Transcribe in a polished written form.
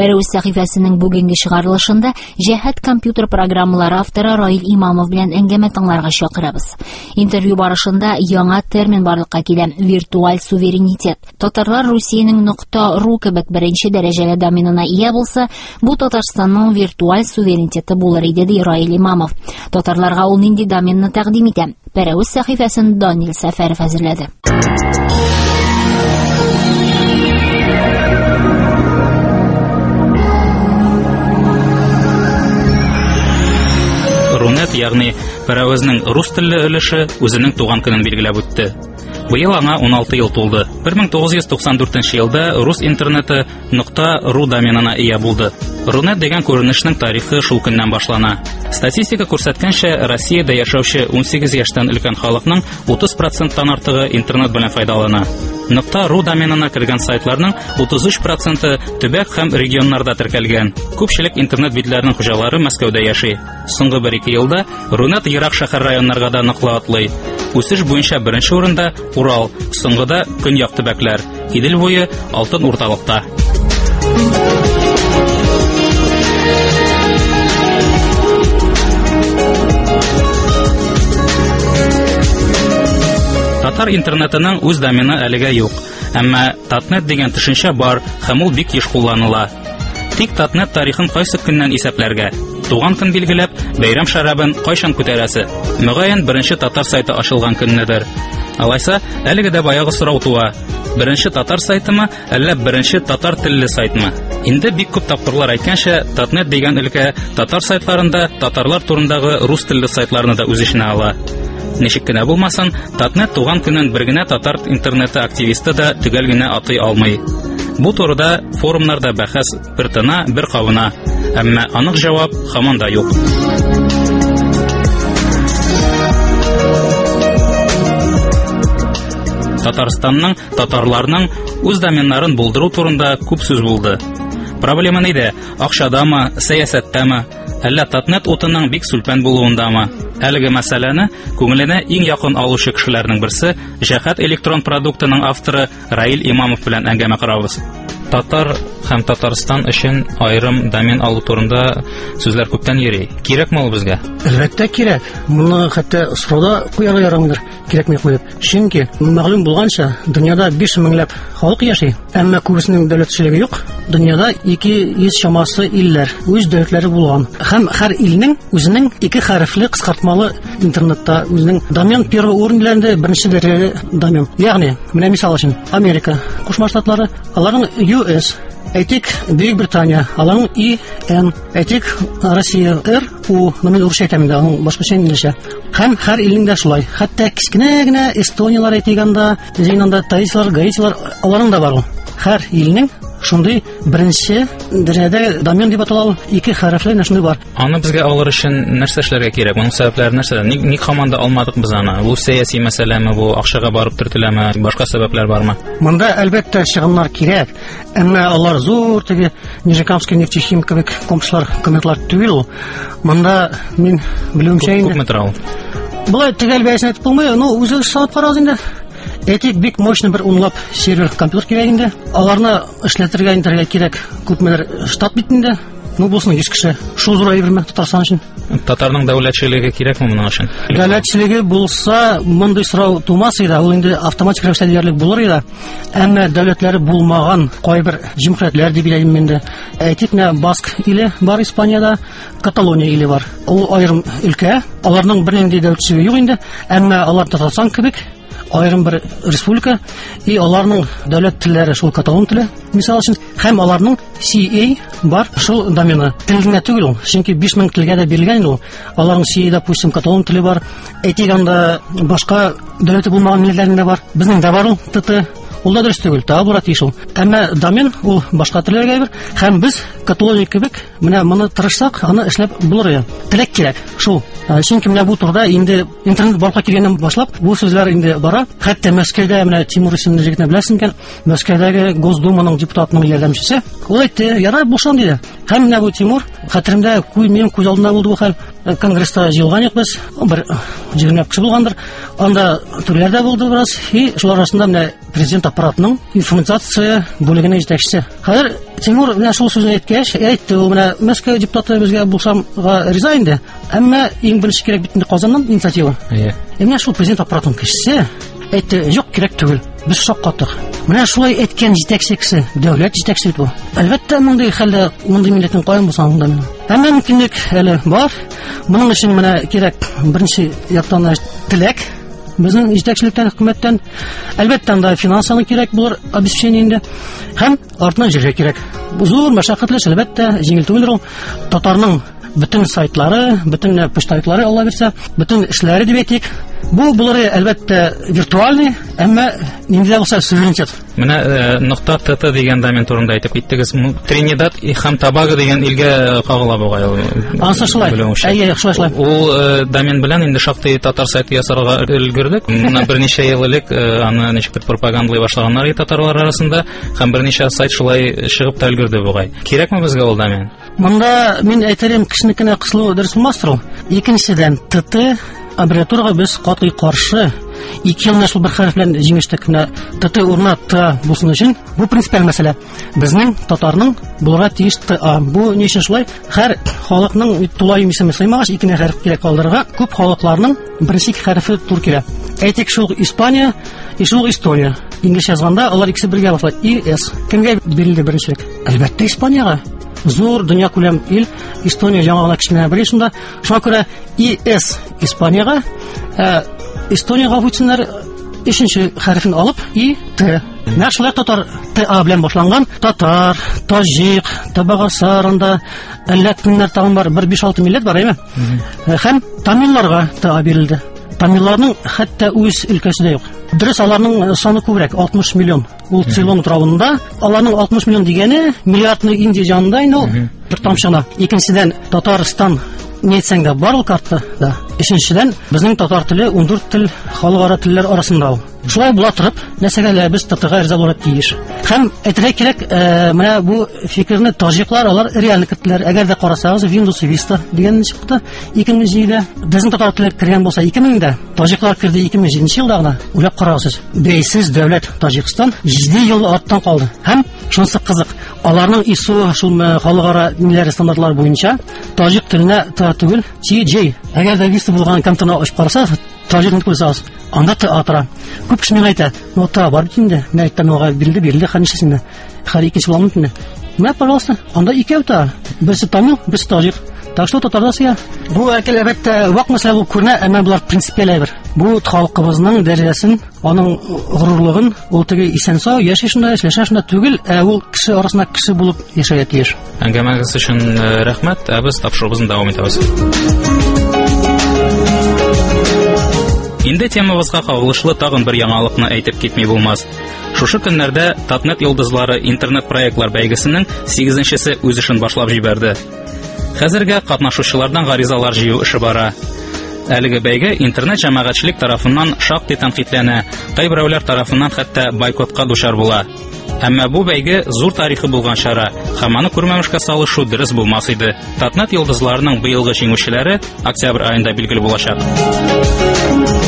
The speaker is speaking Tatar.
Пәрәүз сәхифәсенең бүгенге чыгарылышында җәһәт компьютер программалары авторы Раил Имамов белән әңгәмә тыңларга чакырабыз. Интервью барышында яңа термин барлыкка килә — виртуаль суверенитет. Татарлар Русиянең .ру кебек беренче дәрәҗәле доменына ия булса, бу Татарстанның виртуаль суверенитеты булыр иде, ди Раил Имамов. Татарларга ул нинди доменны тәкъдим итә? Пәрәүз сәхифәсен Данил Сәфәров әзерләде. Рунет, ягъни Пәрәүзнең рус телле өлеше үзенең туган көнен билгеләп үтте. Быел аңа 16 ел тулды. 1994 елда рус интернеты .ру доменына ия булды. Рунет дигән күренешнең тарихы шул көннән башлана. Статистика күрсәткәнчә, Россиядә яшәүче 18 яшьтән өлкән халыкның 30%-тан артыгы интернет белән файдалана. .ру доменына кергән сайтларның 33% төбәк һәм регионнарда теркәлгән. Күпчелек интернет битләренең хуҗалары Мәскәүдә яши. Соңгы 1-2 елда Рунет ерак шәһәр районнарга да ныклы атлый. Үсеш буенча беренче урында Урал, соңгыда Көньяк төбәкләр. Идел буе алтын урталыкта. Татар интернетының үз домены әлегә юк. Әмма Татнет дигән төшенчә бар һәм ул бик еш кулланыла. Тик Татнет тарихын кайсы көннән исәпләргә? Туган көн билгеләп, бәйрәм шарабын кайчан күтәрәсе? Мөгаен беренче татар сайты ачылган көннедер. Алайса, әлеге дә баягы сорау туа. Беренче татар сайтымы, әллә беренче татар телле сайтмы? Инде бик күп тапкырлар әйткәнчә, Татнет дигән өлкә татар сайтларында татарлар турындагы рус телле сайтларны да үз иченә ала. Ничек кенә булмасын, Татнет туган көнен бер генә татар интернеты активисты да төгәл генә атый алмый. Бу турыда форумнарда бәхәс бер тына, бер кабына. Әмма анык җавап һаман да юк. Татарстанның, татарларның үз доменнарын булдыру турында күп сүз булды. Проблема нидә? Акчадамы, сәясәттәме, әллә Татнет утының бик сүлпән булуындамы? Әлеге мәсьәләне күңеленә иң якын алучы кешеләрнең берсе җәһәт электрон продуктының авторы Раил Имамов белән әңгәмә корабыз. Татар һәм Татарстан өчен аерым домен алу турында сүзләр күптән йөри. Кирәкме ул безгә? Әлбәттә кирәк. Моны хәтта сорауда куярга ярамыйдыр. Кирәкме дип. Чөнки мәгълүм булганча, дөньяда 5 меңләп халык яши, әмма күбесенең дәүләтчелеге юк. Дөньяда 200 чамасы илләр үз дәүләтләре булган. Һәм һәр илнең үзенең 2 хәрефле кыскартмалы интернетта үзенең домен первый урын белән беренче дәрәҗәле домен. Ягъни, менә мисал өчен, Америка, Кушма Штатлары, аларның US, әйтик Бөекбритания, аларның EN, әйтик Россия RU, мен урысча әйтәм инде, аның башкача инглизчә. Һәм һәр илнең дә шулай. Хәтта кичкенә генә Эстониялар әйтгәндә, Зинанда Таислар, Гаитилар, аларның да бар ул. Һәр илнең шундый беренче дәрәҗәдә домен дип аталган 2 хәрефле шундый бар. Аны безгә алыр өчен нәрсә эшләргә кирәк? Моның сәбәпләре нәрсә? Ник һаман да алмадык без аны? Бу сәяси мәсьәләме, бу акчага барып төртеләме, башка сәбәпләр бармы? Монда әлбәттә чыгымнар кирәк. Әмма алар зур теге Нижекамский нефтехим кебек комплексlar түгел. Монда мин белүемчә инде. Булай төгәл бәясен әйтеп булмый, үзе санап карагыз инде. Әйтик, бик мощный бер унлап сервер компьютер кирәк инде. Аларны эшләтергә интернетка кирәк күпмедер штат бит инде. Булсын 100 кеше. Шул зур әйберме Татарстан өчен? Татарның дәүләтчелеге кирәкме моның өчен? Дәүләтчелеге булса, мондай сорау тумас иде. Ул инде автоматик рәвештә диярлек булыр иде. Әмма дәүләтләре булмаган кайбер җимгыятьләр дип биләйм инде. Әйтик, Баск иле бар Испаниядә, Каталония иле бар. Ул аерым өлкә. Аларның бернинди дәүләтчелеге юк инде. Әмма алар Татарстан кебек аерым бер республика, и аларның дәүләт телләре шул каталон теле, мисал өчен, һәм аларның CA бар шул домены. Телгә түгел, чөнки 5000 телгә дә бирелгән ул. Аларның CA, допустим, каталон теле бар. Әйтик, анда башка дәүләте булмаган милләтләрендә бар. Безнең дә бар ул ТТ. Ул да дөрес түгел, табурат ишул. Әмма домен ул башка телләргә бер, һәм без каталония кебек, менә моны тырышсак, аны эшләп булыр иде. Теләк кирәк. Шул. Чөнки менә бу турда инде интернет барга килгәннән башлап, бу сүзләр инде бара. Хәтта Мәскәүдә менә Тимур исемле җегетне беләсең икән, Мәскәүдәге Госдуманың депутатының ярдәмчесе. Ул әйтте, ярар булсын диде. Һәм менә бу Тимур, хәтеремдә минем күз алдымда булды бу хәл. Конгресста җыелган идек без, бер 20 кеше булгандыр. Анда түрләрдә булды бераз, и шулар арасында менә президент аппаратының информация бүлегенең җитәкчесе. Хәзер Тимур менә шул сүзне әйткәч, әйтте, ул менә Мәскәү депутаты безгә булсамга риза инде. Әмма иң беренче кирәк бит инде Казаннан инициатива. Менә шул президент аппаратының кешесе әйтте, юк, кирәк түгел. Без шаккаттык. Менә шулай әйткән җитәкче кеше, дәүләт җитәкчесе бу. Әлбәттә, мондый хәлдә мондый милләтнең каян булсаң да менә. Әмма мөмкинлек әле бар. Моның өчен менә кирәк беренче яктан теләк. Безнең җитәкчелектән, хөкүмәттән, әлбәттә, анда финанслар кирәк булыр, обеспечение инде. Һәм артыннан җиргә кирәк. Бу зур мәшәкатьле, әлбәттә, җиңел түгел ул. Татарның bütün сайтлары, bütün почталыклары, Алла бирсә, bütün эшләре дип әйтик. Бу булары әлбәттә виртуальный, әмма инде булса суверенитет. Менә нокта ТТ дигән домен турында әйтеп киттегез. Тринидад һәм Тобаго дигән илгә кагыла бугай. Ансы шулай. Әйе, шулай. Ул домен белән инде шактый татар сайты ясарга өлгердек. Менә берничә ел элек аны ничектер пропагандалый башлаганнар татарлар арасында, һәм берничә сайт шулай чыгып та өлгерде бугай. Кирәкме безгә ул домен? Монда мин әйтерем, кешенекенә кысылу дөрес булмастыр ул. Икенчедән, ТТ аббревиатурага без катгый каршы. 2 елны шул бер хәреф белән җиңештек менә ТТ урынына Т булсын өчен. Бу принципиаль мәсьәлә. Безнең татарның булырга тиеш ТА. Бу ни өчен шулай? Һәр халыкның тулай исеме сыймагач, 2 хәреф кирәк калдырырга. Күп халыкларның беренче хәрефе тур килә. Әйтик, шул Испания, шул Эстония. Инглизчә язганда алар икесе бергә башлай. ИС. Кемгә бирелде беренчелек? Әлбәттә, Испанияга. Зур дөнья күләм ил, Эстония яңа гына кичкенә бер шунда. Шуңа күрә ИС Испанияга, Эстониягә үтсеннәр өченче хәрефен алып ИТ. Менә шулай татар ТА белән башланган. Татар, таҗик, табагасарында әллә кемнәр тагын бар, 1-5-6 милләт бар, әйме? Һәм тамилларга ТА бирелде. Тамилларның хәтта үз өлкәсендә юк. Дөрес, аларның саны күбрәк, 60 миллион. Ул Цейлон утравында, аларның 60 миллион дигәне миллиардны Индия җанында инде ул. Бер тамчына. Икенчедән, Татарстан ни әйтсәң дә бар ул картада. Өченчедән, безнең татар теле 14 тел халыкара телләр арасында ул. Шулай була торып, нәрсәгә без татарга риза булырга тиеш. Һәм әйтергә кирәк, менә бу фикерне таҗиклар алар реально киттеләр. Әгәр дә карасагыз, Windows Vista дигән чыкты 2007-дә. Безнең татар теле кергән булса 2000-дә, таҗиклар кирде 2007 елда гына. Уйлап карагыз, бәйсез дәүләт Таҗикстан 7 ел аттан калды. Һәм шунысы кызык, аларның ИСО шул халыкара милләт стандартлары буенча таҗик теленә түгел, TJ. Әгәр дә Vista булган компьютерны ачып карасагыз, таҗикны күрсәгез, анда ТА тора. Күп кеше миңа әйтә, "Ну ТА бар бит инде, мәктәптән уга бирелде, хәнишесендә. Һәр икенче булмый. Менә, пожалуйста, анда икәү ТА. Берсе тамил, берсе таҗик. Так что татарларда бу әлбәттә вак мәсьәлә булып күренә, әмма булар принципиаль әйбер. Бу халкыбызның дәрәҗәсен, аның горурлыгын, ул теге исән-сау яшәшендә, эшләшендә түгел, ул кеше арасында кеше булып яшәргә тиеш. Әңгәмәгез өчен рәхмәт. Без тапшырыбызны дәвам итәбез. Инде темабызга кагылышлы тагын бер яңалыкны әйтеп китми булмас. Шушы көннәрдә Татнет йолдызлары интернет-проектлар бәйгесенең 8-нчесе үз эшен башлап җибәрде. Хәзергә катнашучылардан гаризалар җыю эше бара. Әлеге бәйге интернет җәмәгатьчелек тарафыннан шактый тәнкыйтьләнә, кайберәүләр тарафыннан хәтта бойкотка дучар була. Әмма бу бәйге зур тарихи булган чара, һәм аны күрмәмешкә салышу дөрес булмас иде. Татнет йолдызларының быелгы җиңүчеләре октябрь аенда билгеле булачак.